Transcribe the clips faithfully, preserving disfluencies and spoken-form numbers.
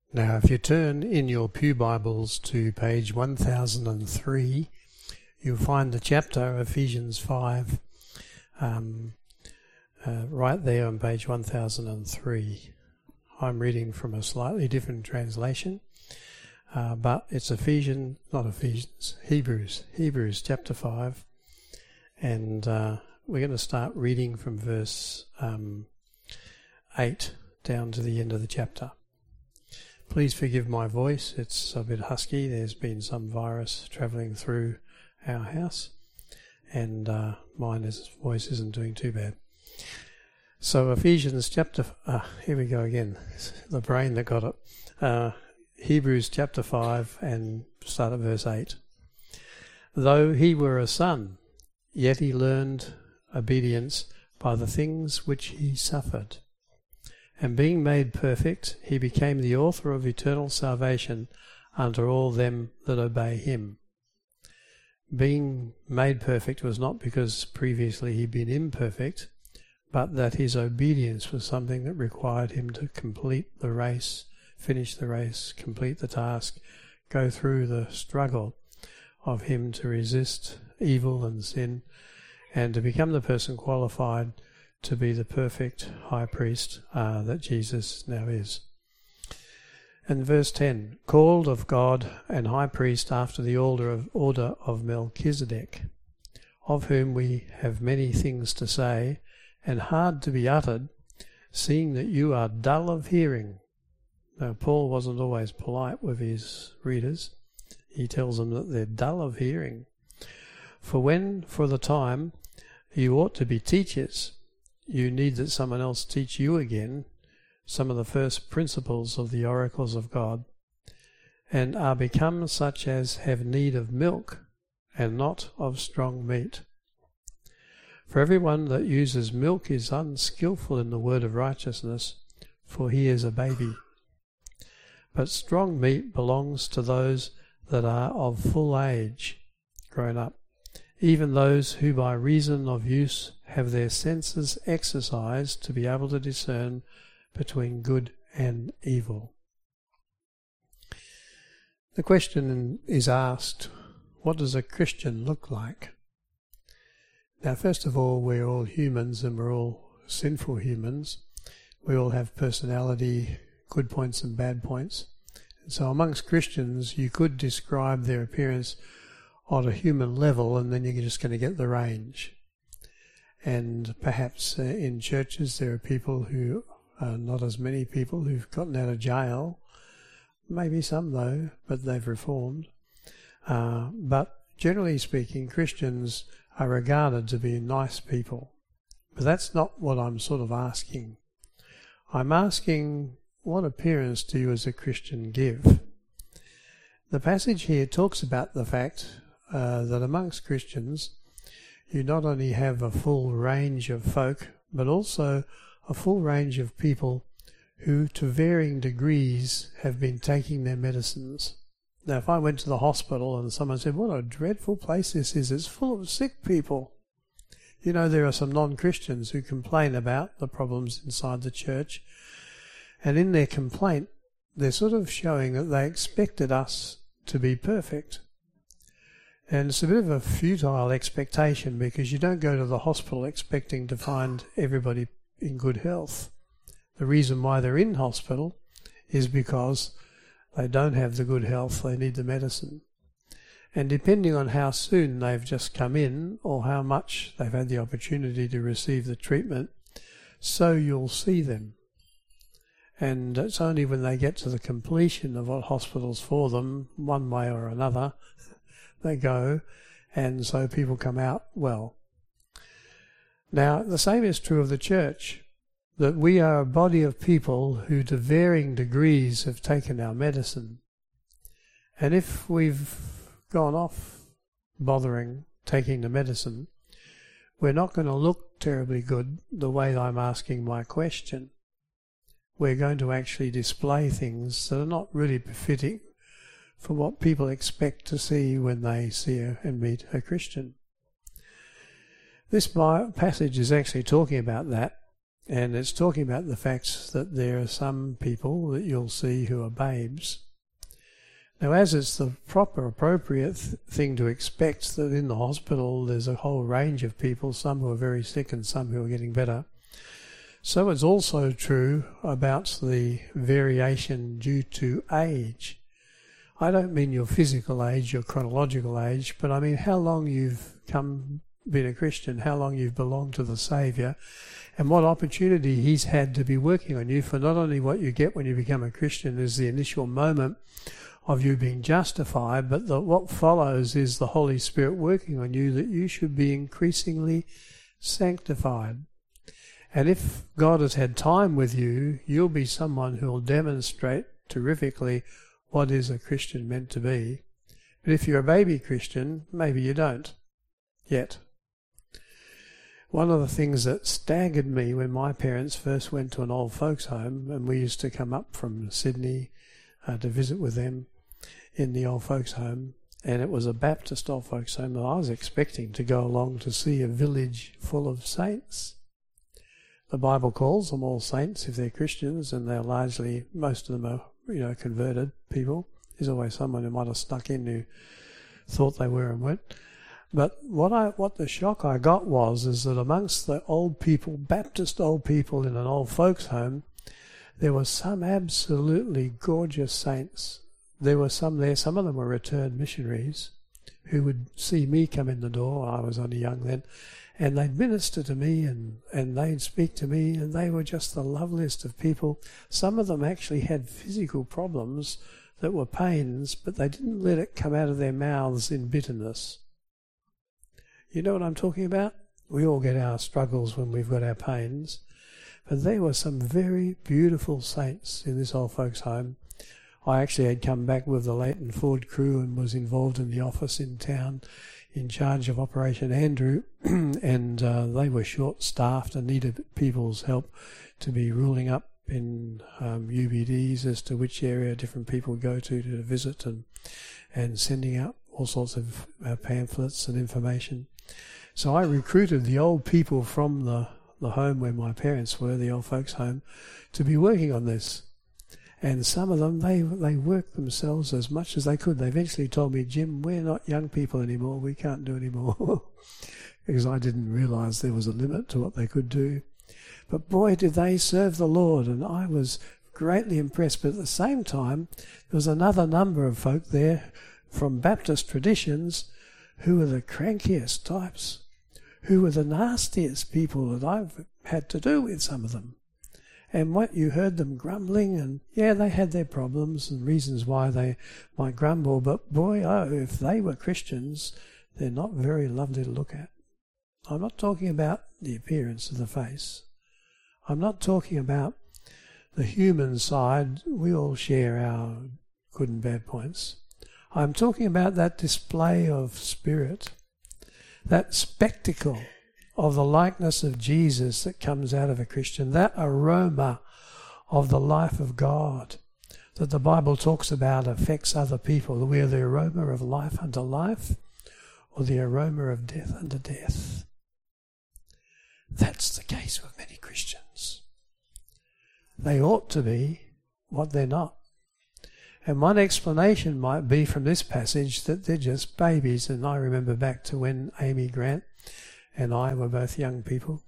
Now, if you turn in your Pew Bibles to page one thousand three, you'll find the chapter Ephesians five um, uh, right there on page one thousand three. I'm reading from a slightly different translation, uh, but it's Ephesians, not Ephesians, Hebrews, Hebrews chapter five, and uh, we're going to start reading from verse um, eight down to the end of the chapter. Please forgive my voice, it's a bit husky. There's been some virus travelling through our house, and uh, mine is, voice isn't doing too bad. So Ephesians chapter, uh, here we go again, the brain that got it. Uh, Hebrews chapter five and start at verse eight. Though he were a son, yet he learned obedience by the things which he suffered. And being made perfect, he became the author of eternal salvation unto all them that obey him. Being made perfect was not because previously he'd been imperfect, but that his obedience was something that required him to complete the race, finish the race, complete the task, go through the struggle of him to resist evil and sin, and to become the person qualified to be the perfect high priest uh, that Jesus now is. And verse ten, called of God and high priest after the order of, order of Melchizedek, of whom we have many things to say, and hard to be uttered, seeing that you are dull of hearing. Now, Paul wasn't always polite with his readers. He tells them that they're dull of hearing. For when, for the time, you ought to be teachers, you need that someone else teach you again some of the first principles of the oracles of God, and are become such as have need of milk, and not of strong meat. For everyone that uses milk is unskillful in the word of righteousness, for he is a baby. But strong meat belongs to those that are of full age, grown up, even those who by reason of use have their senses exercised to be able to discern between good and evil. The question is asked, what does a Christian look like? Now, first of all, we're all humans and we're all sinful humans. We all have personality, good points and bad points. And so amongst Christians, you could describe their appearance on a human level, and then you're just going to get the range. And perhaps uh, in churches there are people who are not as many people who've gotten out of jail. Maybe some though, but they've reformed. Uh, but generally speaking, Christians are regarded to be nice people. But that's not what I'm sort of asking. I'm asking, what appearance do you as a Christian give? The passage here talks about the fact uh, that amongst Christians you not only have a full range of folk, but also a full range of people who to varying degrees have been taking their medicines. Now, if I went to the hospital and someone said, what a dreadful place this is, it's full of sick people. You know, there are some non-Christians who complain about the problems inside the church, and in their complaint, they're sort of showing that they expected us to be perfect. And it's a bit of a futile expectation, because you don't go to the hospital expecting to find everybody in good health. The reason why they're in hospital is because they don't have the good health, they need the medicine. And depending on how soon they've just come in, or how much they've had the opportunity to receive the treatment, so you'll see them. And it's only when they get to the completion of what hospital's for them, one way or another, they go, and so people come out well. Now, the same is true of the church, that we are a body of people who to varying degrees have taken our medicine. And if we've gone off bothering taking the medicine, we're not going to look terribly good the way I'm asking my question. We're going to actually display things that are not really befitting for what people expect to see when they see a, and meet a Christian. This passage is actually talking about that, And it's talking about the fact that there are some people that you'll see who are babes. Now, as it's the proper, appropriate th- thing to expect that in the hospital there's a whole range of people, some who are very sick and some who are getting better, so it's also true about the variation due to age. I don't mean your physical age, your chronological age, but I mean how long you've come, been a Christian, how long you've belonged to the Saviour, and what opportunity He's had to be working on you. For not only what you get when you become a Christian is the initial moment of you being justified, but the, what follows is the Holy Spirit working on you, that you should be increasingly sanctified. And if God has had time with you, you'll be someone who will demonstrate terrifically what is a Christian meant to be. But if you're a baby Christian, maybe you don't yet. One of the things that staggered me when my parents first went to an old folks home, and we used to come up from Sydney uh, to visit with them in the old folks home, and it was a Baptist old folks home, and I was expecting to go along to see a village full of saints. The Bible calls them all saints if they're Christians, and they're largely, most of them are, you know, converted people. There's always someone who might have snuck in who thought they were and weren't. But what I, what the shock I got was, is that amongst the old people, Baptist old people in an old folks home, there were some absolutely gorgeous saints. There were some there, some of them were returned missionaries who would see me come in the door. I was only young then. And they'd minister to me, and, and they'd speak to me, and they were just the loveliest of people. Some of them actually had physical problems that were pains, but they didn't let it come out of their mouths in bitterness. You know what I'm talking about? We all get our struggles when we've got our pains. But there were some very beautiful saints in this old folks' home. I actually had come back with the Leighton Ford crew and was involved in the office in town in charge of Operation Andrew, and uh, they were short-staffed and needed people's help to be ruling up in um, U B Ds as to which area different people go to to visit, and and sending out all sorts of uh, pamphlets and information. So I recruited the old people from the, the home where my parents were, the old folks' home, to be working on this. And some of them, they they worked themselves as much as they could. They eventually told me, Jim, we're not young people anymore. We can't do any more. Because I didn't realise there was a limit to what they could do. But boy, did they serve the Lord. And I was greatly impressed. But at the same time, there was another number of folk there from Baptist traditions who were the crankiest types, who were the nastiest people that I've had to do with, some of them. And what you heard them grumbling, and yeah, they had their problems and reasons why they might grumble, but boy, oh, if they were Christians, they're not very lovely to look at. I'm not talking about the appearance of the face. I'm not talking about the human side. We all share our good and bad points. I'm talking about that display of spirit, that spectacle of the likeness of Jesus that comes out of a Christian, that aroma of the life of God that the Bible talks about affects other people. We are the aroma of life unto life, or the aroma of death unto death. That's the case with many Christians. They ought to be what they're not. And one explanation might be from this passage that they're just babies. And I remember back to when Amy Grant and I were both young people,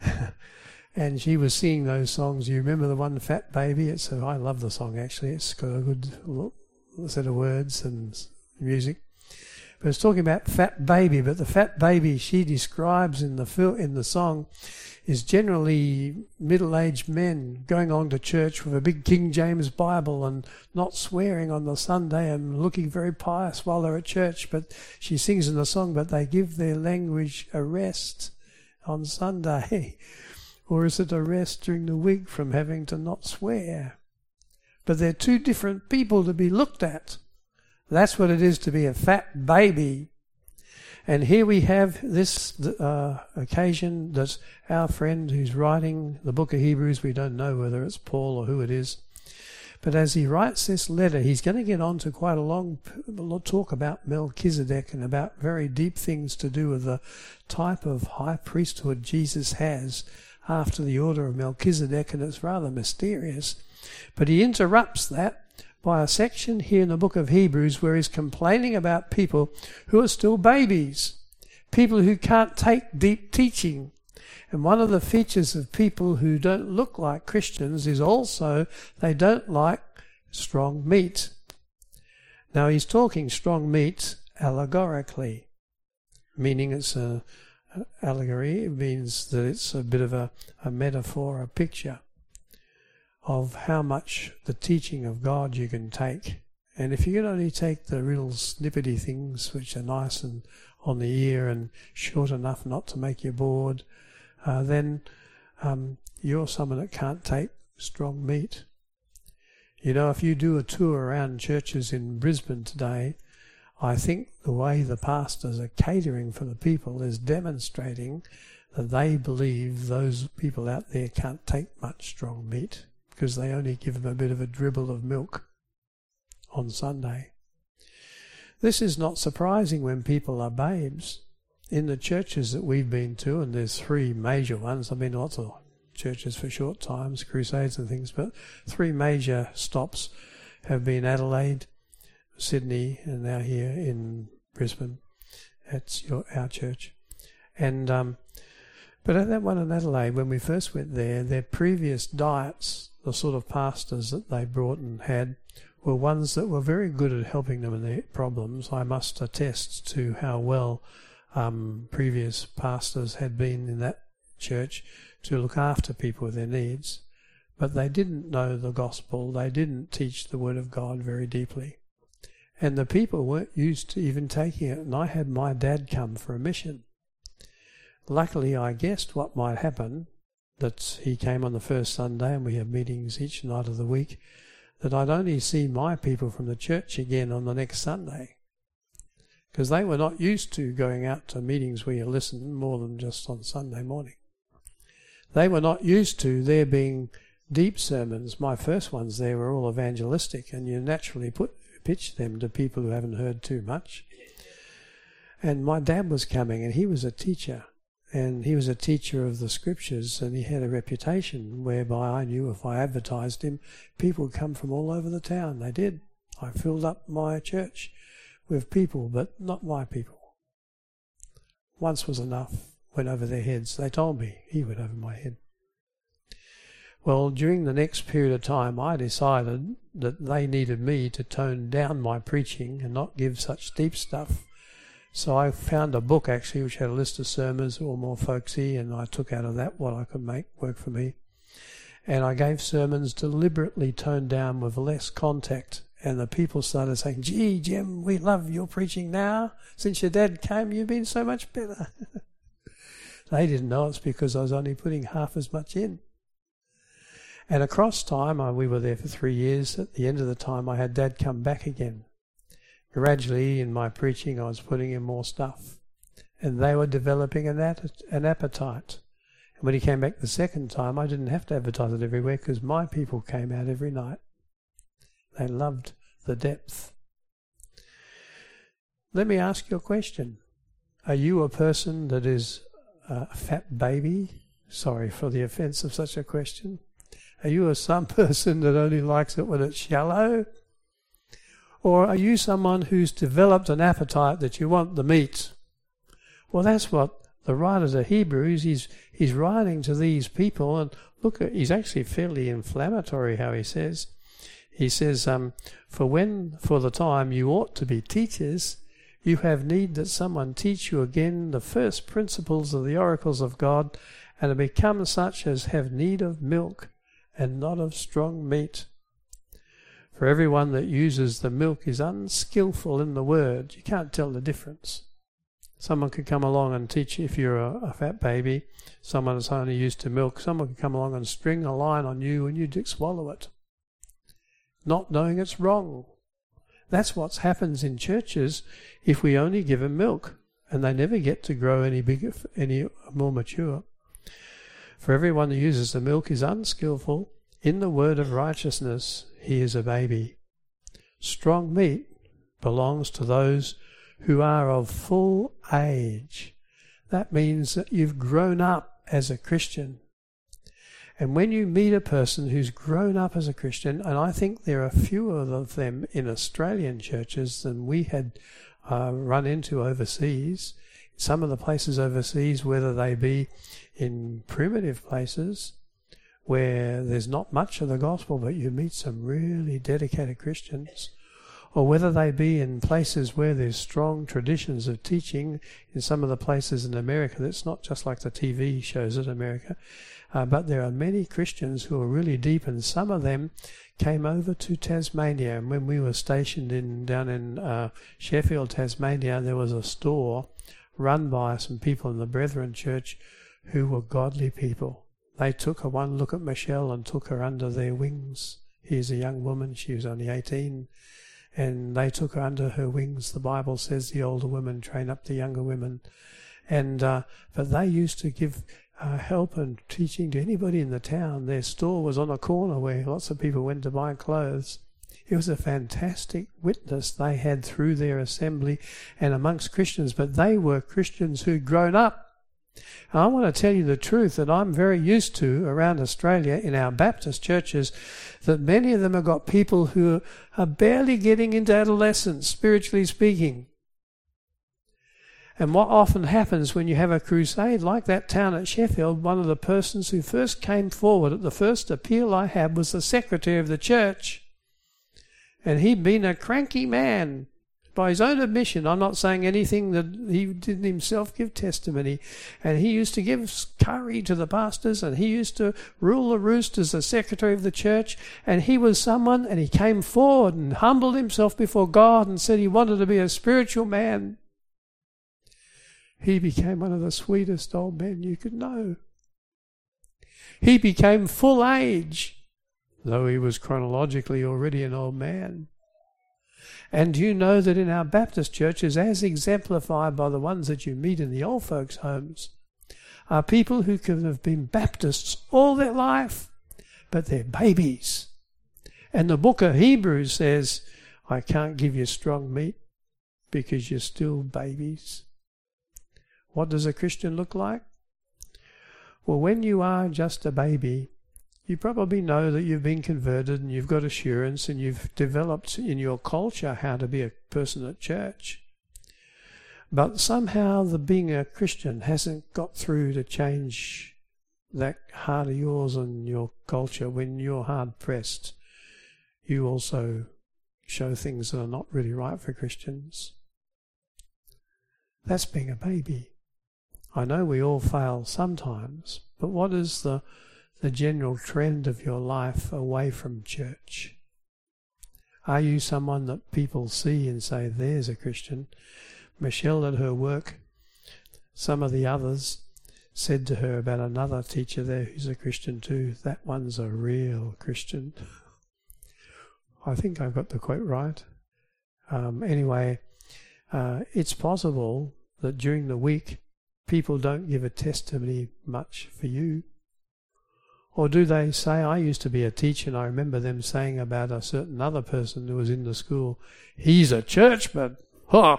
and she was singing those songs. You remember the one, Fat Baby? It's a, I love the song, actually. It's got a good set of words and music. But it's talking about fat baby, but the fat baby she describes in the fil- in the song is generally middle-aged men going on to church with a big King James Bible and not swearing on the Sunday and looking very pious while they're at church. But she sings in the song, but they give their language a rest on Sunday. Or is it a rest during the week from having to not swear? But they're two different people to be looked at. That's what it is to be a fat baby. And here we have this uh, occasion that our friend who's writing the book of Hebrews, we don't know whether it's Paul or who it is, but as he writes this letter, he's going to get on to quite a long talk about Melchizedek and about very deep things to do with the type of high priesthood Jesus has after the order of Melchizedek, and it's rather mysterious. But he interrupts that by a section here in the book of Hebrews where he's complaining about people who are still babies, people who can't take deep teaching. And one of the features of people who don't look like Christians is also they don't like strong meat. Now he's talking strong meat allegorically, meaning it's a, a allegory. It means that it's a bit of a, a metaphor, a picture of how much the teaching of God you can take. And if you can only take the real snippety things which are nice and on the ear and short enough not to make you bored, uh, then um, you're someone that can't take strong meat. You know, if you do a tour around churches in Brisbane today, I think the way the pastors are catering for the people is demonstrating that they believe those people out there can't take much strong meat because they only give them a bit of a dribble of milk on Sunday. This is not surprising when people are babes. In the churches that we've been to, and there's three major ones, I've been to lots of churches for short times, crusades and things, but three major stops have been Adelaide, Sydney, and now here in Brisbane. That's your, our church. And um, but at that one in Adelaide, when we first went there, their previous diets, the sort of pastors that they brought and had, were ones that were very good at helping them in their problems. I must attest to how well um, previous pastors had been in that church to look after people with their needs. But they didn't know the gospel. They didn't teach the word of God very deeply. And the people weren't used to even taking it. And I had my dad come for a mission. Luckily, I guessed what might happen, that he came on the first Sunday and we have meetings each night of the week, that I'd only see my people from the church again on the next Sunday. Because they were not used to going out to meetings where you listen more than just on Sunday morning. They were not used to there being deep sermons. My first ones there were all evangelistic, and you naturally put pitch them to people who haven't heard too much. And my dad was coming, and he was a teacher. And he was a teacher of the scriptures, and he had a reputation whereby I knew if I advertised him, people would come from all over the town. They did. I filled up my church with people, but not my people. Once was enough. Went over their heads. They told me. He went over my head. Well, during the next period of time, I decided that they needed me to tone down my preaching and not give such deep stuff. So I found a book actually which had a list of sermons, all more folksy, and I took out of that what I could make work for me. And I gave sermons deliberately toned down with less contact. And the people started saying, "Gee, Jim, we love your preaching now. Since your dad came, you've been so much better." They didn't know it's because I was only putting half as much in. And across time, I, we were there for three years. At the end of the time, I had Dad come back again. Gradually, in my preaching, I was putting in more stuff. And they were developing an, an appetite. And when he came back the second time, I didn't have to advertise it everywhere because my people came out every night. They loved the depth. Let me ask you a question. Are you a person that is a fat baby? Sorry for the offence of such a question. Are you a some person that only likes it when it's shallow? Or are you someone who's developed an appetite that you want the meat? Well, that's what the writer to Hebrews, he's, he's writing to these people, and look, at, he's actually fairly inflammatory how he says. He says, um, for when, for the time you ought to be teachers, you have need that someone teach you again the first principles of the oracles of God, and to become such as have need of milk and not of strong meat. For everyone that uses the milk is unskillful in the word. You can't tell the difference. Someone could come along and teach, if you're a, a fat baby, someone that's only used to milk, someone could come along and string a line on you and you'd swallow it, not knowing it's wrong. That's what happens in churches if we only give them milk, and they never get to grow any bigger, any more mature. For everyone who uses the milk is unskillful in the word of righteousness. He is a baby. Strong meat belongs to those who are of full age. That means that you've grown up as a Christian. And when you meet a person who's grown up as a Christian, and I think there are fewer of them in Australian churches than we had uh, run into overseas, some of the places overseas, whether they be in primitive places where there's not much of the gospel, but you meet some really dedicated Christians, or whether they be in places where there's strong traditions of teaching, in some of the places in America, that's not just like the T V shows in America, uh, but there are many Christians who are really deep, and some of them came over to Tasmania. And when we were stationed in down in uh, Sheffield, Tasmania, there was a store run by some people in the Brethren Church who were godly people. They took a one look at Michelle and took her under their wings. Here's a young woman, she was only eighteen, and they took her under her wings. The Bible says the older women train up the younger women. And uh, but they used to give uh, help and teaching to anybody in the town. Their store was on a corner where lots of people went to buy clothes. It was a fantastic witness they had through their assembly and amongst Christians, but they were Christians who'd grown up. And I want to tell you the truth that I'm very used to around Australia in our Baptist churches, that many of them have got people who are barely getting into adolescence, spiritually speaking. And what often happens when you have a crusade like that town at Sheffield, one of the persons who first came forward at the first appeal I had was the secretary of the church. And he'd been a cranky man. By his own admission, I'm not saying anything that he didn't himself give testimony. And he used to give curry to the pastors, and he used to rule the roost as the secretary of the church. And he was someone, and he came forward and humbled himself before God and said he wanted to be a spiritual man. He became one of the sweetest old men you could know. He became full age, though he was chronologically already an old man. And you know that in our Baptist churches, as exemplified by the ones that you meet in the old folks' homes, are people who can have been Baptists all their life, but they're babies. And the book of Hebrews says, I can't give you strong meat because you're still babies. What does a Christian look like? Well, when you are just a baby, you probably know that you've been converted and you've got assurance and you've developed in your culture how to be a person at church. But somehow the being a Christian hasn't got through to change that heart of yours and your culture. When you're hard pressed, you also show things that are not really right for Christians. That's being a baby. I know we all fail sometimes, but what is the the general trend of your life away from church? Are you someone that people see and say, there's a Christian? Michelle at her work, some of the others said to her about another teacher there who's a Christian too, that one's a real Christian. I think I've got the quote right. Um, anyway, uh, it's possible that during the week people don't give a testimony much for you. Or do they say, I used to be a teacher and I remember them saying about a certain other person who was in the school, he's a churchman, huh?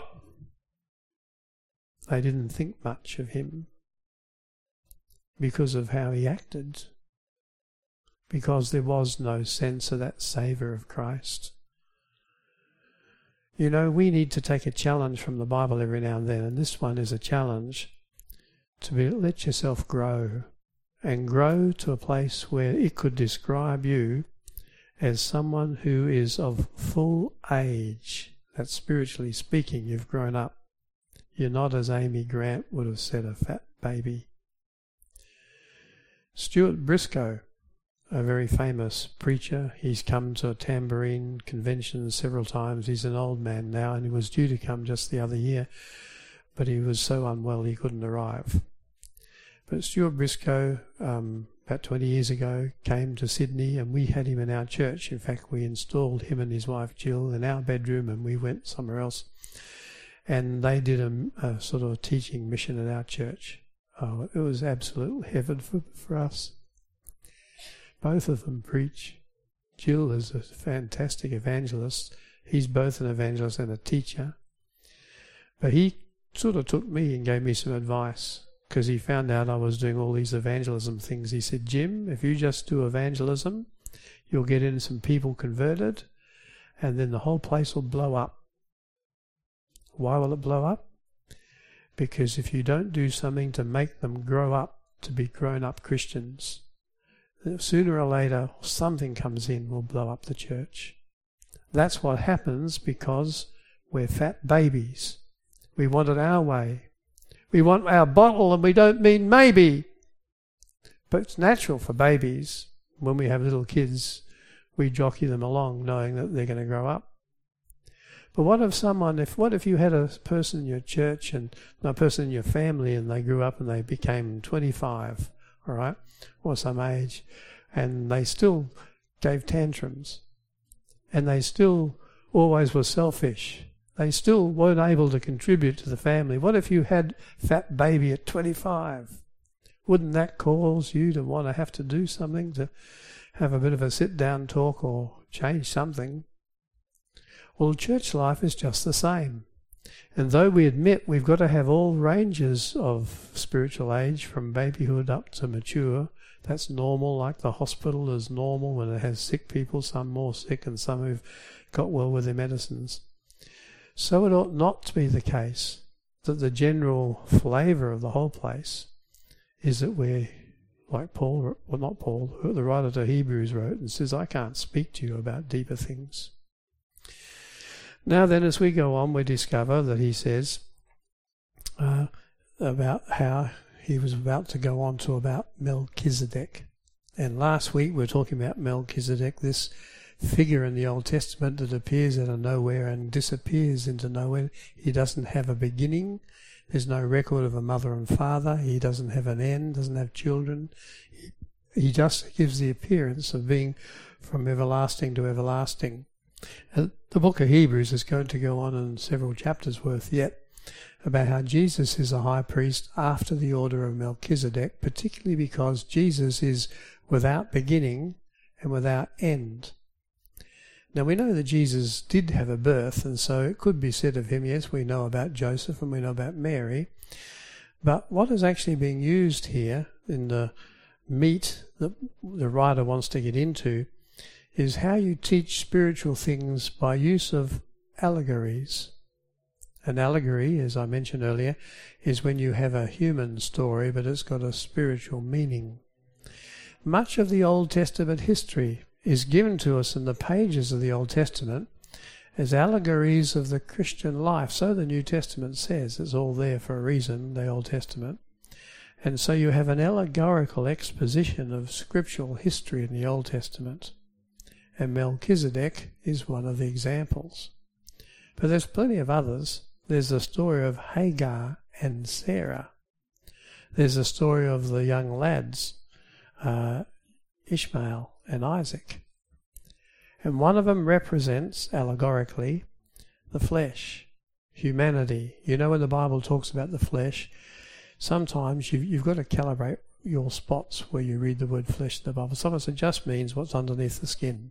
They didn't think much of him because of how he acted, because there was no sense of that savour of Christ. You know, we need to take a challenge from the Bible every now and then, and this one is a challenge to be, let yourself grow. And grow to a place where it could describe you as someone who is of full age. That spiritually speaking, you've grown up. You're not, as Amy Grant would have said, a fat baby. Stuart Briscoe, a very famous preacher, he's come to a tambourine convention several times. He's an old man now, and he was due to come just the other year, but he was so unwell he couldn't arrive. But Stuart Briscoe, um, about twenty years ago, came to Sydney and we had him in our church. In fact, we installed him and his wife Jill in our bedroom and we went somewhere else. And they did a, a sort of teaching mission at our church. Oh, it was absolute heaven for, for us. Both of them preach. Jill is a fantastic evangelist. He's both an evangelist and a teacher. But he sort of took me and gave me some advice. because he found out I was doing all these evangelism things. He said, Jim, if you just do evangelism, you'll get in some people converted, and then the whole place will blow up. Why will it blow up? Because if you don't do something to make them grow up to be grown-up Christians, sooner or later something comes in will blow up the church. That's what happens because we're fat babies. We want it our way. We want our bottle, and we don't mean maybe. But it's natural for babies. When we have little kids, we jockey them along knowing that they're going to grow up. But what if someone, if what if you had a person in your church and a person in your family, and they grew up and they became twenty-five, all right, or some age, and they still gave tantrums, and they still always were selfish. They still weren't able to contribute to the family. What if you had fat baby at twenty-five? Wouldn't that cause you to want to have to do something, to have a bit of a sit-down talk or change something? Well, church life is just the same. And though we admit we've got to have all ranges of spiritual age, from babyhood up to mature, that's normal, like the hospital is normal when it has sick people, some more sick and some who've got well with their medicines. So it ought not to be the case that the general flavour of the whole place is that we're, like Paul, well not Paul, the writer to Hebrews wrote and says, I can't speak to you about deeper things. Now then, as we go on, we discover that he says uh, about how he was about to go on to about Melchizedek. And last week we were talking about Melchizedek, this figure in the Old Testament that appears out of nowhere and disappears into nowhere. He doesn't have a beginning. There's no record of a mother and father. He doesn't have an end, doesn't have children. He just gives the appearance of being from everlasting to everlasting. And the book of Hebrews is going to go on in several chapters worth yet about how Jesus is a high priest after the order of Melchizedek, particularly because Jesus is without beginning and without end. Now we know that Jesus did have a birth, and so it could be said of him, yes, we know about Joseph and we know about Mary, but what is actually being used here in the meat that the writer wants to get into is how you teach spiritual things by use of allegories. An allegory, as I mentioned earlier, is when you have a human story but it's got a spiritual meaning. Much of the Old Testament history is given to us in the pages of the Old Testament as allegories of the Christian life. So the New Testament says. It's all there for a reason, the Old Testament. And so you have an allegorical exposition of scriptural history in the Old Testament. And Melchizedek is one of the examples. But there's plenty of others. There's the story of Hagar and Sarah. There's the story of the young lads, uh, Ishmael and Isaac. And one of them represents, allegorically, the flesh, humanity. You know, when the Bible talks about the flesh, sometimes you've, you've got to calibrate your spots where you read the word flesh in the Bible. Sometimes it just means what's underneath the skin.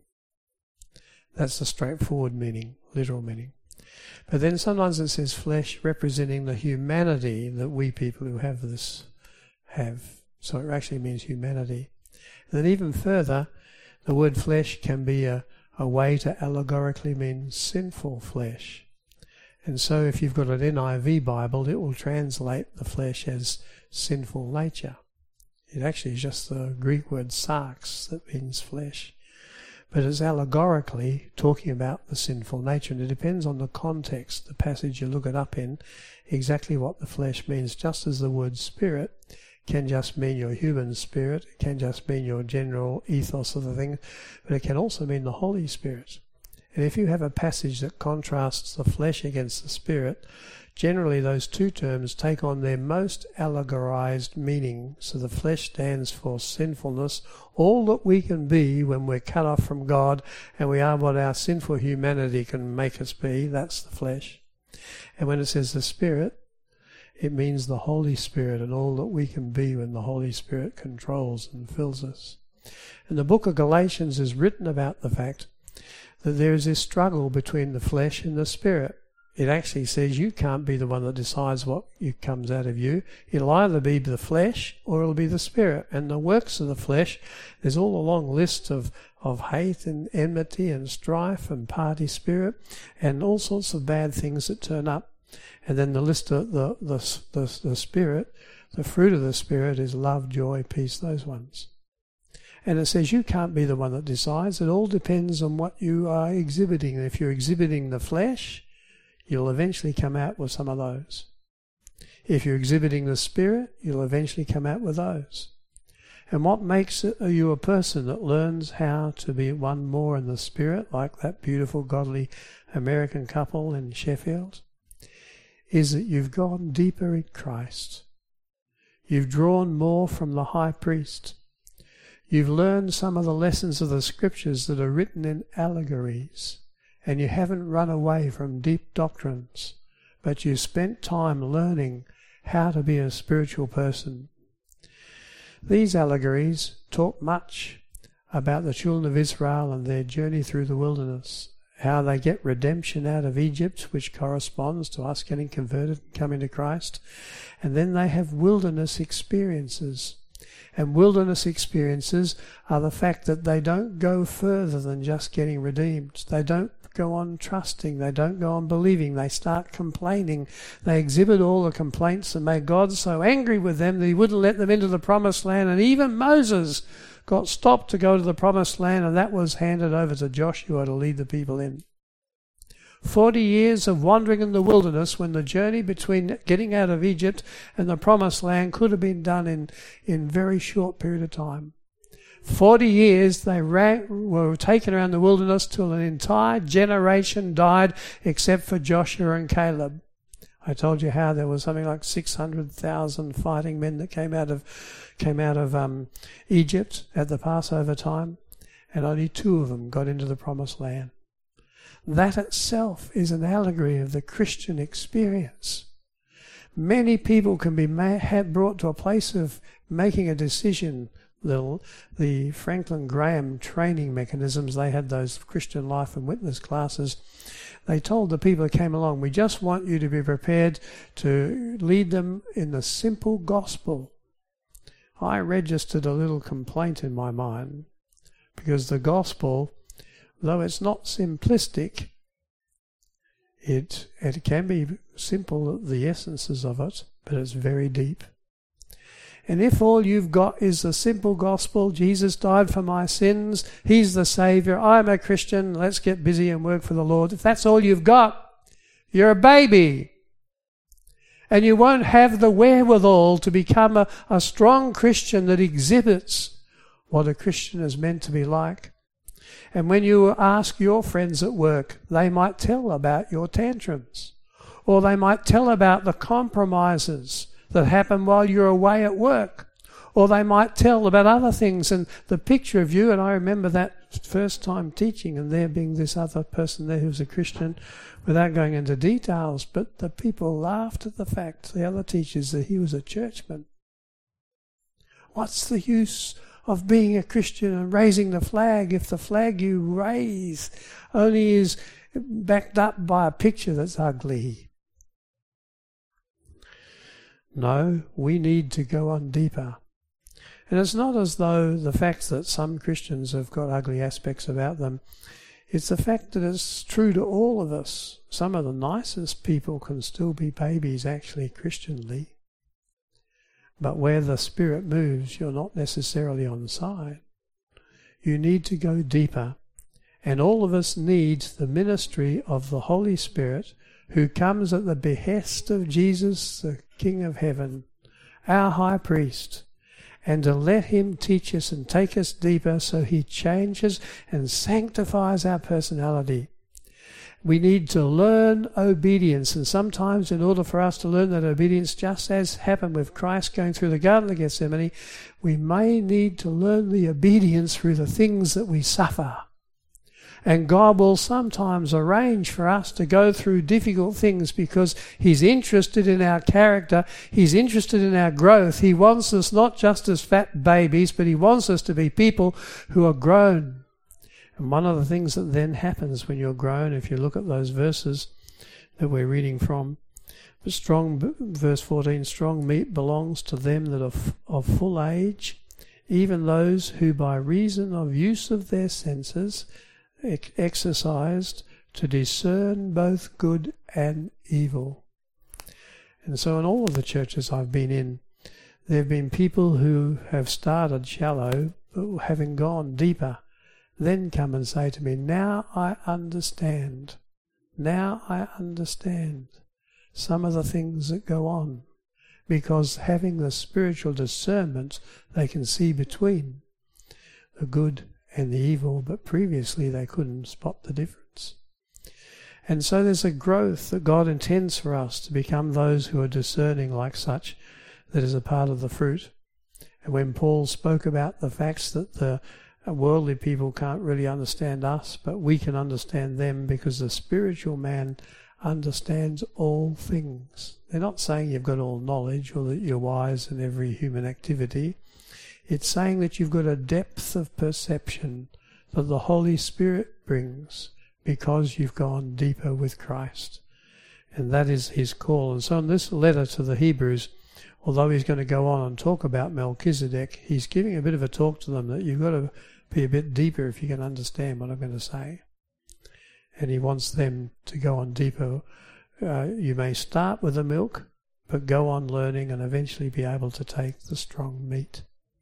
That's the straightforward meaning, literal meaning. But then sometimes it says flesh representing the humanity that we people who have this have. So it actually means humanity. And then even further, the word flesh can be a, a way to allegorically mean sinful flesh. And so if you've got an N I V Bible, it will translate the flesh as sinful nature. It actually is just the Greek word sarx that means flesh. But it's allegorically talking about the sinful nature, and it depends on the context, the passage you look it up in, exactly what the flesh means. Just as the word spirit can just mean your human spirit, it can just mean your general ethos of the thing, but it can also mean the Holy Spirit. And if you have a passage that contrasts the flesh against the spirit, generally those two terms take on their most allegorized meaning. So the flesh stands for sinfulness, all that we can be when we're cut off from God and we are what our sinful humanity can make us be. That's the flesh. And when it says the Spirit, it means the Holy Spirit and all that we can be when the Holy Spirit controls and fills us. And the book of Galatians is written about the fact that there is this struggle between the flesh and the spirit. It actually says you can't be the one that decides what you, comes out of you. It'll either be the flesh or it'll be the spirit. And the works of the flesh, there's all a long list of, of hate and enmity and strife and party spirit and all sorts of bad things that turn up. And then the list of the, the, the, the spirit, the fruit of the spirit is love, joy, peace, those ones. And it says you can't be the one that decides. It all depends on what you are exhibiting. And if you're exhibiting the flesh, you'll eventually come out with some of those. If you're exhibiting the spirit, you'll eventually come out with those. And what makes you a person that learns how to be one more in the spirit, like that beautiful, godly American couple in Sheffield, is that you've gone deeper in Christ. You've drawn more from the high priest. You've learned some of the lessons of the scriptures that are written in allegories. And you haven't run away from deep doctrines, but you spent time learning how to be a spiritual person. These allegories talk much about the children of Israel and their journey through the wilderness, how they get redemption out of Egypt, which corresponds to us getting converted and coming to Christ, and then they have wilderness experiences. And wilderness experiences are the fact that they don't go further than just getting redeemed. They don't go on trusting. They don't go on believing. They start complaining. They exhibit all the complaints and made God so angry with them that he wouldn't let them into the promised land. And even Moses got stopped to go to the promised land, and that was handed over to Joshua to lead the people in. Forty years of wandering in the wilderness, when the journey between getting out of Egypt and the promised land could have been done in in very short period of time. Forty years they ran, were taken around the wilderness till an entire generation died except for Joshua and Caleb. I told you how there was something like six hundred thousand fighting men that came out of came out of um, Egypt at the Passover time, and only two of them got into the promised land. That itself is an allegory of the Christian experience. Many people can be ma- had brought to a place of making a decision. The, the Franklin Graham training mechanisms, they had those Christian life and witness classes. They told the people that came along, we just want you to be prepared to lead them in the simple gospel. I registered a little complaint in my mind, because the gospel, though it's not simplistic, it, it can be simple, the essences of it, but it's very deep. And if all you've got is the simple gospel, Jesus died for my sins, he's the Saviour, I'm a Christian, let's get busy and work for the Lord. If that's all you've got, you're a baby. And you won't have the wherewithal to become a, a strong Christian that exhibits what a Christian is meant to be like. And when you ask your friends at work, they might tell about your tantrums, or they might tell about the compromises that happen while you're away at work, or they might tell about other things, and the picture of you, and I remember that first time teaching and there being this other person there who was a Christian, without going into details, but the people laughed at the fact, the other teachers, that he was a churchman. What's the use of being a Christian and raising the flag if the flag you raise only is backed up by a picture that's ugly? No, we need to go on deeper. And it's not as though the fact that some Christians have got ugly aspects about them, it's the fact that it's true to all of us. Some of the nicest people can still be babies, actually, Christianly. But where the Spirit moves, you're not necessarily on side. You need to go deeper. And all of us need the ministry of the Holy Spirit, who comes at the behest of Jesus, the King of Heaven, our High Priest, and to let him teach us and take us deeper so he changes and sanctifies our personality. We need to learn obedience, and sometimes in order for us to learn that obedience, just as happened with Christ going through the Garden of Gethsemane, we may need to learn the obedience through the things that we suffer. And God will sometimes arrange for us to go through difficult things because he's interested in our character. He's interested in our growth. He wants us not just as fat babies, but he wants us to be people who are grown. And one of the things that then happens when you're grown, if you look at those verses, that we're reading from. But strong, verse fourteen, strong meat belongs to them that are f- of full age, even those who by reason of use of their senses ex- exercised to discern both good and evil. And so in all of the churches I've been in, there have been people who have started shallow, but having gone deeper, then come and say to me, now I understand. Now I understand some of the things that go on. Because having the spiritual discernment, they can see between the good and the evil, but previously they couldn't spot the difference. And so there's a growth that God intends for us to become those who are discerning like such, that is a part of the fruit. And when Paul spoke about the facts that the worldly people can't really understand us, but we can understand them because the spiritual man understands all things. They're not saying you've got all knowledge or that you're wise in every human activity. It's saying that you've got a depth of perception that the Holy Spirit brings because you've gone deeper with Christ. And that is his call. And so in this letter to the Hebrews, although he's going to go on and talk about Melchizedek, he's giving a bit of a talk to them that you've got to be a bit deeper if you can understand what I'm going to say. And he wants them to go on deeper. Uh, you may start with the milk, but go on learning and eventually be able to take the strong meat.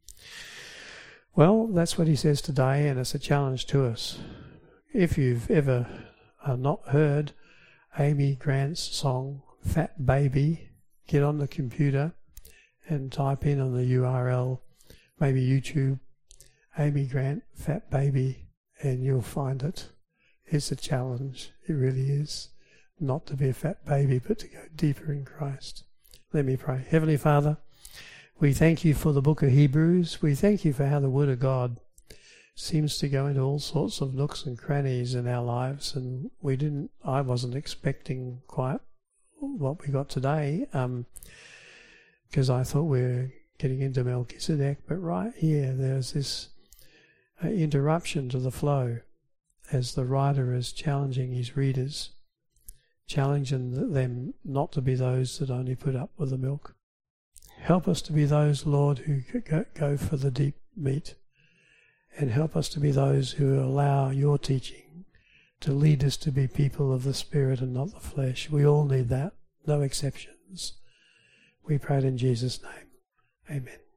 Well, that's what he says today, and it's a challenge to us. If you've ever uh, not heard Amy Grant's song, Fat Baby, get on the computer and type in on the U R L, maybe YouTube, Amy Grant, Fat Baby, and you'll find it. It's a challenge, it really is, not to be a fat baby, but to go deeper in Christ. Let me pray. Heavenly Father, we thank you for the book of Hebrews. We thank you for how the Word of God seems to go into all sorts of nooks and crannies in our lives, and we didn't, I wasn't expecting quite what we got today, um, because I thought we were getting into Melchizedek, but right here there's this uh, interruption to the flow as the writer is challenging his readers, challenging them not to be those that only put up with the milk. Help us to be those, Lord, who go for the deep meat, and help us to be those who allow your teaching to lead us to be people of the Spirit and not the flesh. We all need that, no exceptions. We pray it in Jesus' name. Amen.